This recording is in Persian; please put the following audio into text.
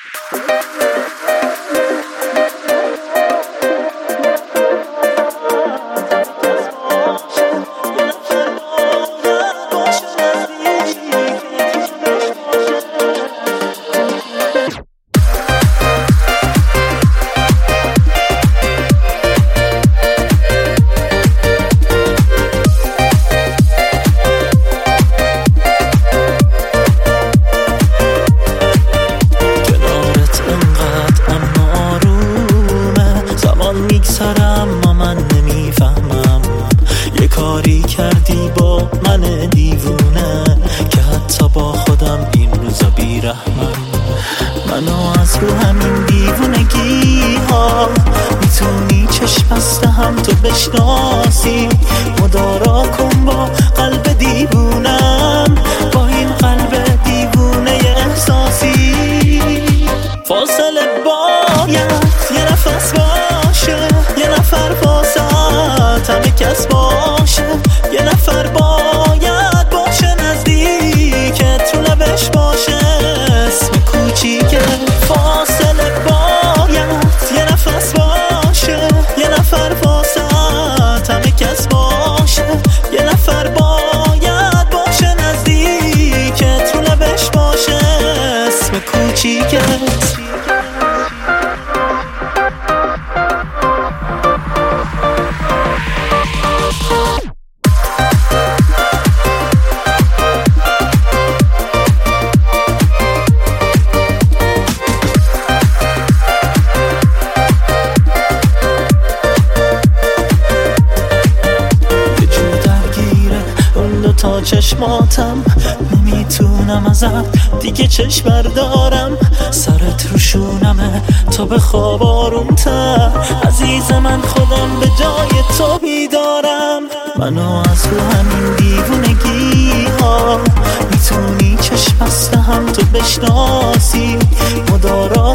میگذرم اما من نمیفهمم یه کاری کردی با من دیوونه که حتی با خودم این روزا بیرحمم. منو از رو همین دیوونگی ها میتونی چشم بسته هم تو بشناسی، مدارا کن با قلب دیوونم، با این قلب دیوونه احساسی. فاصله باید یه نفس باشه، یه نفر واسط همه کس باشه، یه نفر باید باشه نزدیکت رو لبش باشه اسم کوچیکه. فاصله باید یه نفس باشه، یه نفر واسط همه کس باشه، یه نفر باید باشه نزدیکت رو لبش باشه اسم کوچیکت. تا چشماتم نمیتونم ازت دیگه چشم بردارم، سرت رو شونمه تو به خواب آرومتر، عزیز من خودم به جای تو بیدارم. منو از رو همین دیوونگی ها میتونی چشم بسته هم تو بشناسی، مدارا